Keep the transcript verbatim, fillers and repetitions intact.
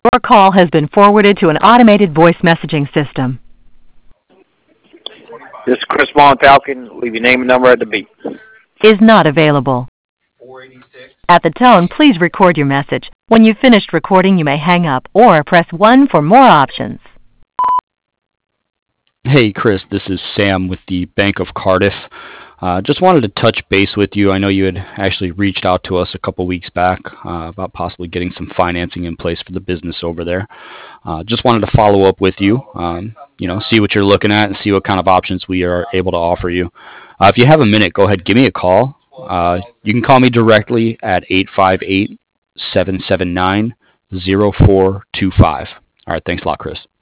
Your call has been forwarded to an automated voice messaging system. This is Chris Vaughn Falcon. Leave your name and number at the beep. Is not available. At the tone, please record your message. When you've finished recording, you may hang up or press one for more options. Hey, Chris, this is Sam with the Bank of Cardiff. Uh, just wanted to touch base with you. I know you had actually reached out to us a couple weeks back uh, about possibly getting some financing in place for the business over there. Uh, just wanted to follow up with you, um, you know, see what you're looking at and see what kind of options we are able to offer you. Uh, if you have a minute, go ahead, give me a call. Uh, you can call me directly at eight five eight, seven seven nine, zero four two five. All right, thanks a lot, Chris.